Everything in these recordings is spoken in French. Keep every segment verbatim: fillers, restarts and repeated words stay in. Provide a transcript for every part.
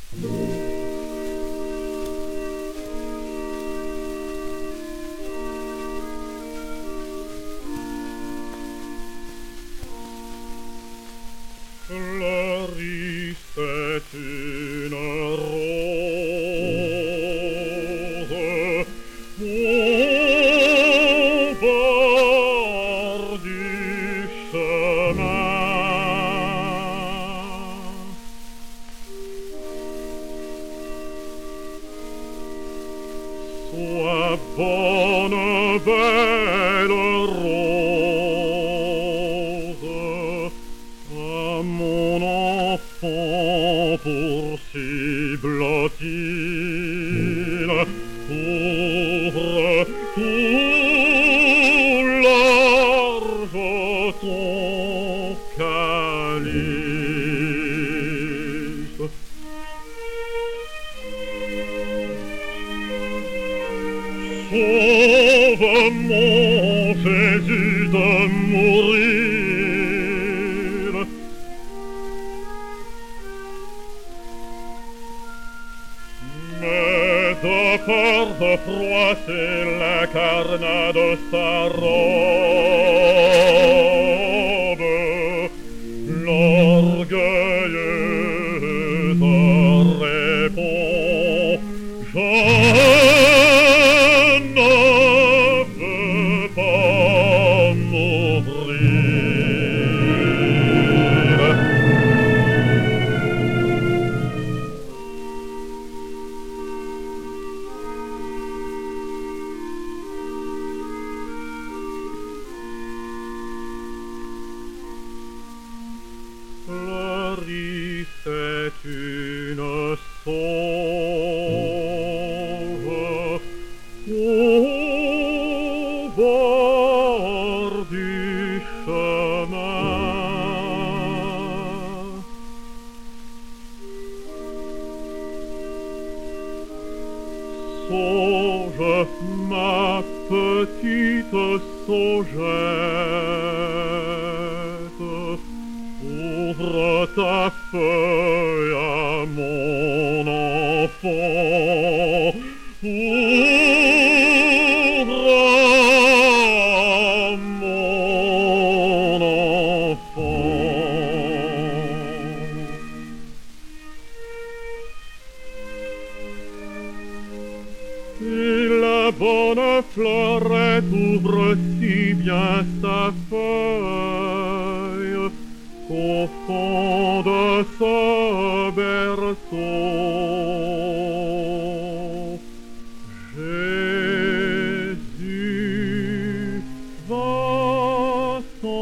Fleurissait une rose au bord du chemin. Sois bonne, belle rose, mon enfant pour ciblotine, ouvre tout large ton calice. Sauve mon Jésus de mourir. Mais de peur de froisser l'incarnat de sa robe, l'orgueilleuse répond: je ne veux pas mourir. Fleurissait une sauve au bord du chemin. Sauge, ma petite saugette, ouvre ta feuille à mon enfant, ouvre à mon enfant. Et la bonne fleurette ouvre si bien sa feuille qu'au fond de ce berceau, Jésus va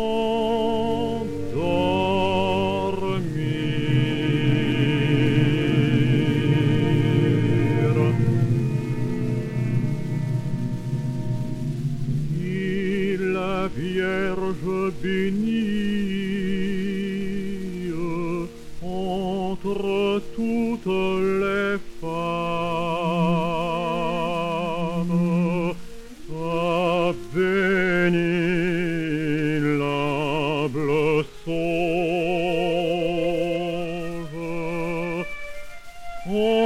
s'endormir. Et la Vierge bénie entre toutes les femmes a béni l'humble sauve.